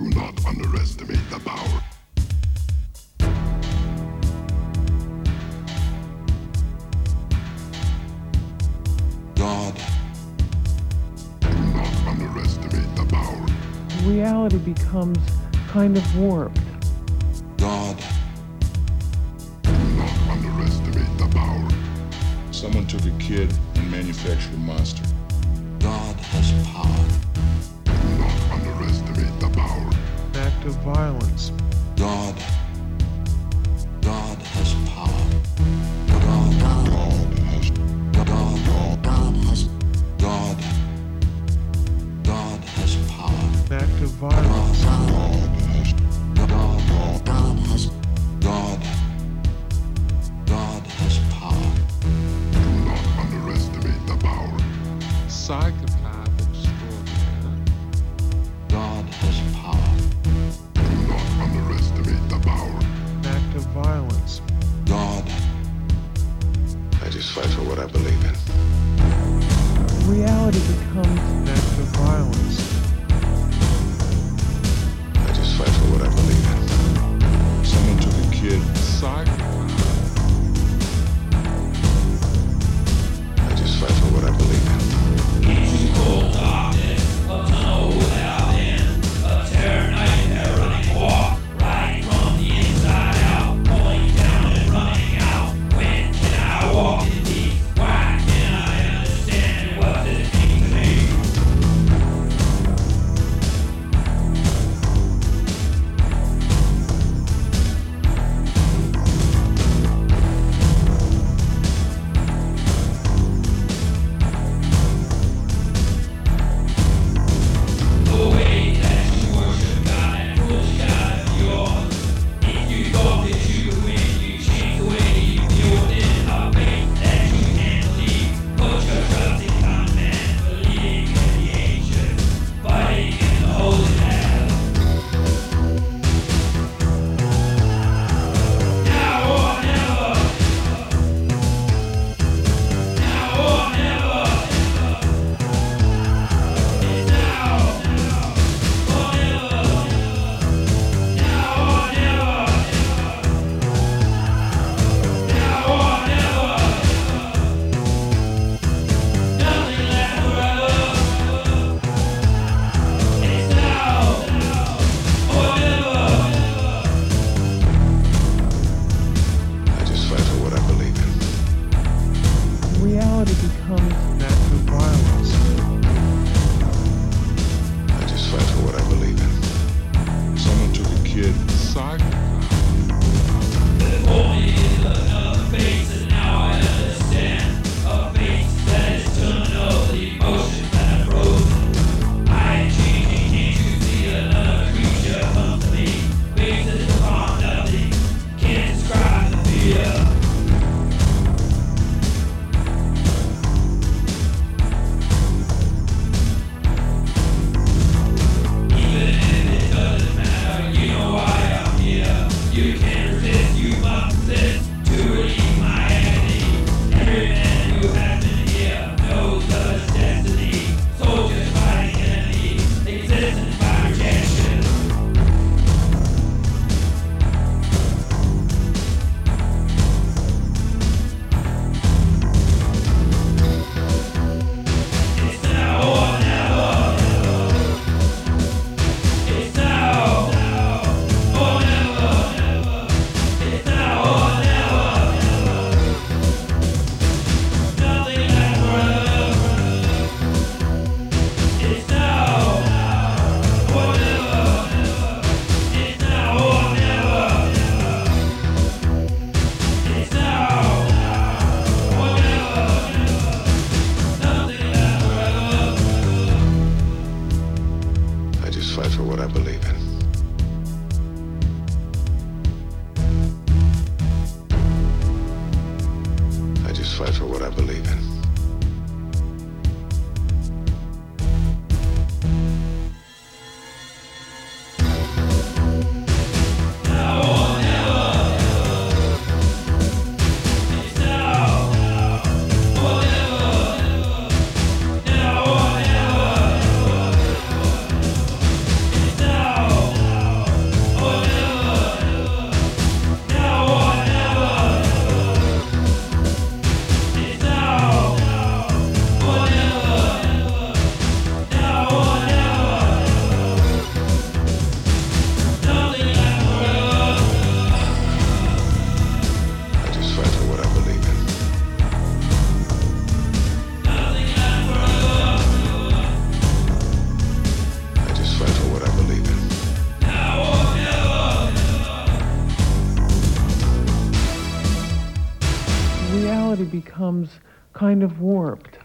Do not underestimate the power. God. Do not underestimate the power. Reality becomes kind of warped. God. Do not underestimate the power. Someone took a kid and manufactured a monster. God has power. Do not underestimate the power. An act of violence. God. God has power. God. God has. God. God has. God. God has power. An act of violence. God has. God. God has. God. God has power. Do not underestimate the power. Psychopath extraordinaire. God has power. Do not underestimate the power. An act of violence. God. I just fight for what I believe in. Reality becomes an act of violence. I just fight for what I believe in. Someone took a kid. Psychopath. I just fight for what I believe in. I just fight for what I believe in. Reality becomes an act of violence. I just fight for what I believe in. Someone took a kid. Psychopath. I just fight for what I believe in. I just fight for what I believe in. Now becomes kind of warped.